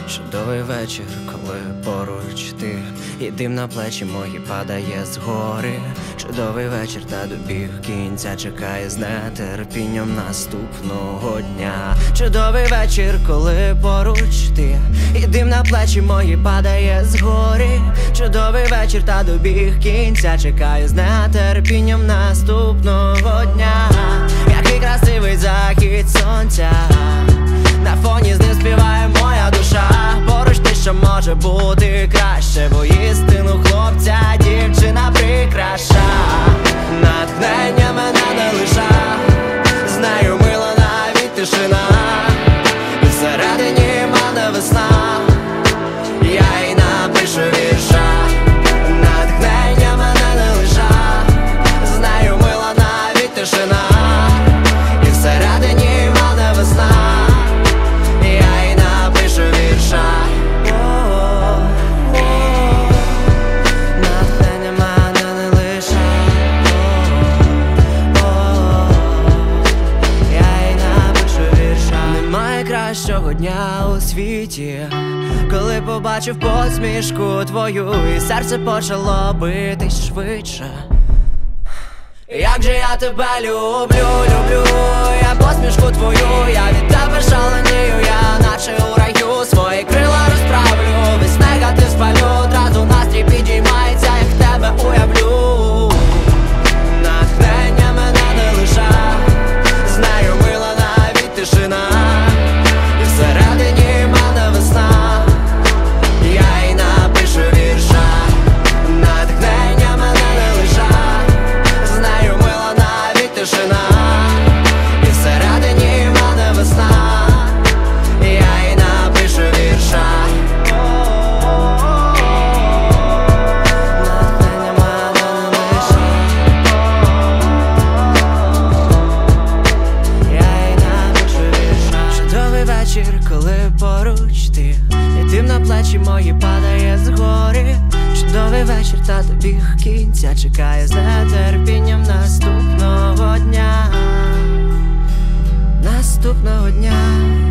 Чудовий вечір, коли поруч ти, і дим на плечі мої падає згори. Чудовий вечір, та добіг кінця, чекає з нетерпінням наступного дня. Чудовий вечір, коли поруч ти, і дим на плечі мої падає згори. Чудовий вечір, та добіг кінця, чекає з нетерпінням наступного дня. Який красивий захід сонця, на фоні з ним співає моя душа. Поруч ти, що може бути краще, бо істину хлопця дівчина прикраша. Натхнення мене не лиша, з нею мила навіть тишина. І всередині мене весна, я й напишу вірша. Натхнення мене не лиша, з нею мила навіть тишина. І всередині мене весна, я й напишу вірша. Натхнення мене не лиша, я й напишу вірша. Немає кращого дня у світі, коли побачив посмішку твою, і серце почало битись швидше. Як же я тебе люблю, люблю, я посмішку твою, я від тебе шаленію, я наче у раю свої крила розправлю, весь негатив спалю, одразу настрій підіймається, як тебе уявлю. Натхнення мене не лиша, з нею мила навіть тишина. І всередині мене весна, я й напишу вірша. Натхнення мене не лиша, з нею мила навіть тишина. І всередині мене весна, я й напишу вірша. Натхнення мене не лиша, я й напишу вірша. Чудовий вечір, коли поруч ти, і дим на плечі мої падає згори. Чудовий вечір, та добіг кінця, чекає з нетерпінням наступного дня. Наступного дня.